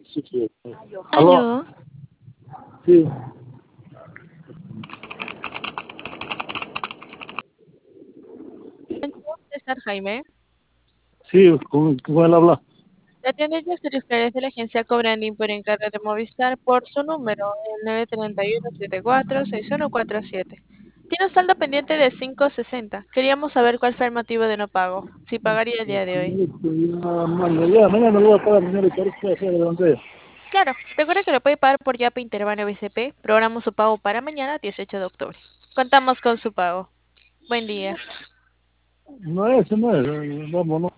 Sí, sí. ¿Aló? Aló, Sí, César Jaime. sí, con él habla. La tienda Yasuri Flores de la agencia Cobrandín por encargo de Movistar por su número, el 931-74-6147. Tiene un saldo pendiente de 560. Queríamos saber cuál fue el motivo de no pago, si pagaría el día de hoy. Mañana lo voy a pagar, señor, ¿qué puede hacer delante? Claro, recuerde que lo puede pagar por Yape Interbanco BCP. Programamos su pago para mañana, 18 de octubre. Contamos con su pago. Buen día. No es, vámonos.